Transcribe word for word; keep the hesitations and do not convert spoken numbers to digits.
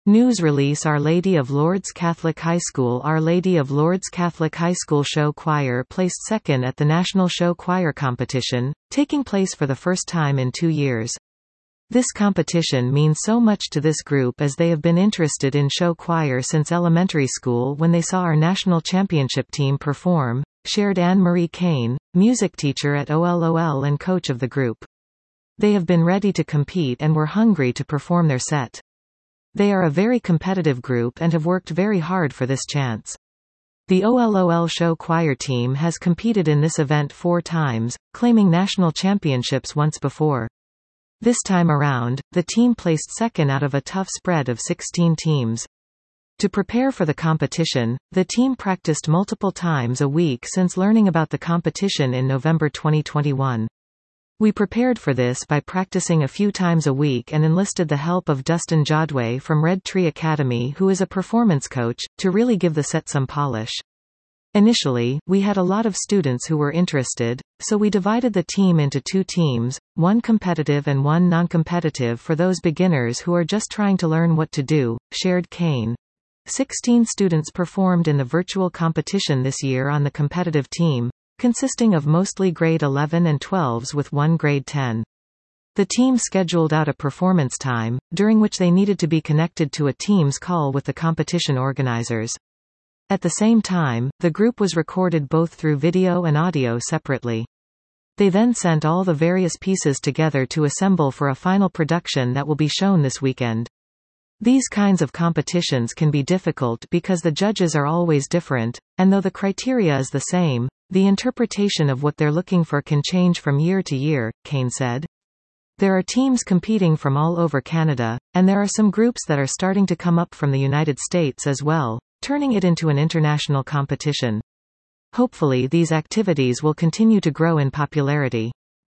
News release Our Lady of Lourdes Catholic High School Our Lady of Lourdes Catholic High School Show Choir placed second at the National Show Choir Competition, taking place for the first time in two years. This competition means so much to this group as they have been interested in show choir since elementary school when they saw our national championship team perform, shared Anne-Marie Kane, music teacher at O L O L and coach of the group. They have been ready to compete and were hungry to perform their set. They are a very competitive group and have worked very hard for this chance. The O L O L show choir team has competed in this event four times, claiming national championships once before. This time around, the team placed second out of a tough spread of sixteen teams. To prepare for the competition, the team practiced multiple times a week since learning about the competition in November twenty twenty-one. We prepared for this by practicing a few times a week and enlisted the help of Dustin Jodway from Red Tree Academy, who is a performance coach, to really give the set some polish. Initially, we had a lot of students who were interested, so we divided the team into two teams, one competitive and one non-competitive for those beginners who are just trying to learn what to do, shared Kane. Sixteen students performed in the virtual competition this year on the competitive team, consisting of mostly grade eleven and twelves with one grade ten. The team scheduled out a performance time, during which they needed to be connected to a Teams call with the competition organizers. At the same time, the group was recorded both through video and audio separately. They then sent all the various pieces together to assemble for a final production that will be shown this weekend. These kinds of competitions can be difficult because the judges are always different, and though the criteria is the same, the interpretation of what they're looking for can change from year to year, Kane said. There are teams competing from all over Canada, and there are some groups that are starting to come up from the United States as well, turning it into an international competition. Hopefully these activities will continue to grow in popularity.